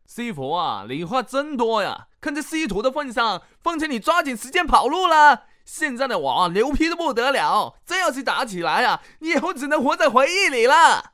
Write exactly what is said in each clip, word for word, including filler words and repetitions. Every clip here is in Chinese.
师傅啊，你话真多呀！看在师徒的份上，奉劝你抓紧时间跑路了。现在的我牛皮的不得了，真要是打起来啊，你以后只能活在回忆里了。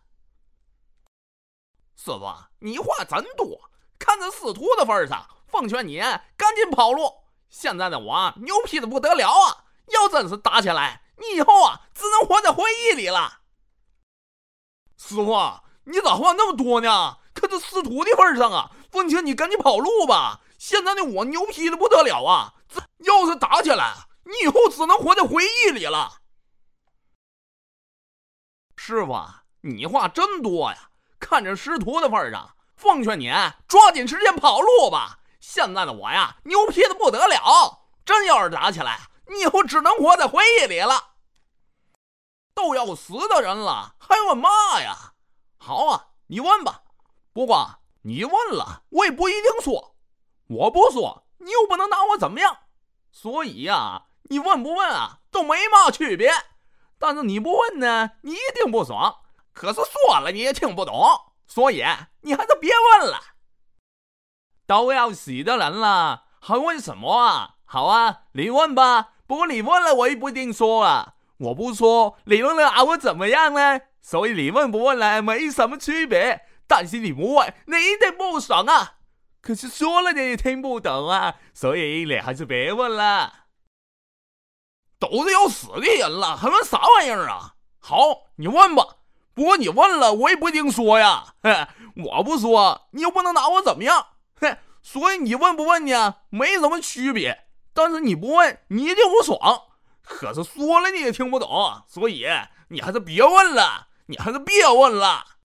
师傅，你话真多，看在师徒的份上，奉劝你赶紧跑路。现在的我牛皮的不得了啊，要真是打起来，你以后啊只能活在回忆里了。师傅，你咋话那么多呢？看在师徒的份上啊，奉劝你赶紧跑路吧。现在的我牛皮的不得了啊，这要是打起来，你以后只能活在回忆里了。师傅，你话真多呀！看着师徒的份上，奉劝你抓紧时间跑路吧。现在的我呀，牛皮的不得了，真要是打起来，你以后只能活在回忆里了。都要死的人了，还问嘛呀？好啊，你问吧。不过你问了，我也不一定说。我不说，你又不能拿我怎么样。所以呀、啊，你问不问啊，都没嘛区别。但是你不问呢，你一定不爽。可是说了你也听不懂，所以你还是别问了。都要死的人了，还问什么啊？好啊，你问吧。不过你问了，我也不一定说啊。我不说，你问了啊，我怎么样呢？所以你问不问呢，没什么区别。但是你不问，你一定不爽啊。可是说了你也听不懂啊，所以你还是别问了。都是要死的人了，还问啥玩意儿啊？好，你问吧。不过你问了，我也不一定说呀。我不说，你又不能拿我怎么样。所以你问不问呢，没什么区别。但是你不问，你一定不爽。可是说了你也听不懂，所以你还是别问了，你还是别问了。